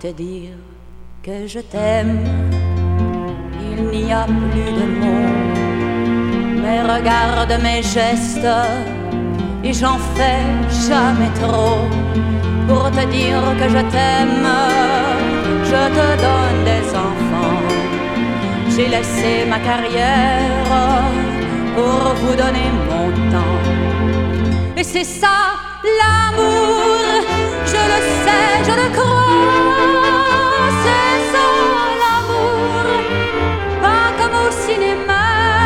te dire que je t'aime, il n'y a plus de mots, mais regarde mes gestes et j'en fais jamais trop. Pour te dire que je t'aime, je te donne des enfants. J'ai laissé ma carrière pour vous donner mon temps. Et c'est ça l'amour, je le sais, je le crois. C'est ça l'amour, pas comme au cinéma.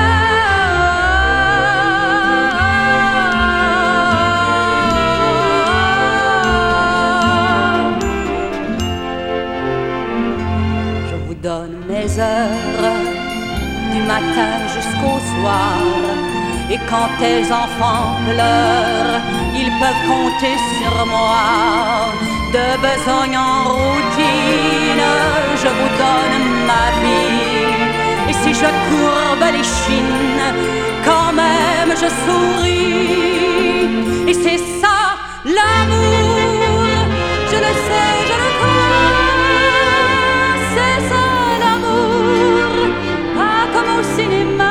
Je vous donne mes heures, du matin jusqu'au soir. Et quand tes enfants pleurent, ils peuvent compter sur moi. De besogne en routine, je vous donne ma vie. Et si je courbe les chines, quand même je souris. Et c'est ça l'amour, je le sais, je le crois. C'est ça l'amour, pas comme au cinéma.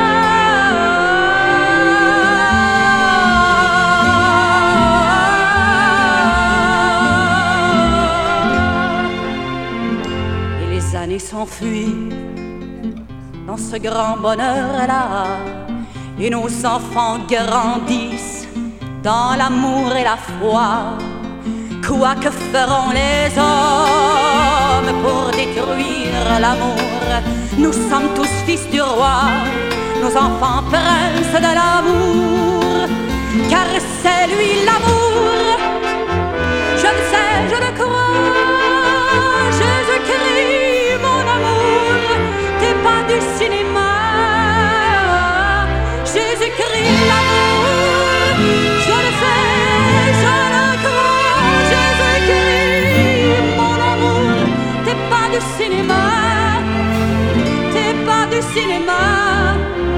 S'enfuit dans ce grand bonheur-là, et nos enfants grandissent dans l'amour et la foi. Quoi que feront les hommes pour détruire l'amour, nous sommes tous fils du roi, nos enfants princes de l'amour, car c'est lui l'amour. Je le sais, je le crois, Jésus-Christ, mon amour, t'es pas du cinéma. Jésus-Christ, l'amour, je le sais, je le crois. Jésus-Christ, mon amour, t'es pas du cinéma, t'es pas du cinéma.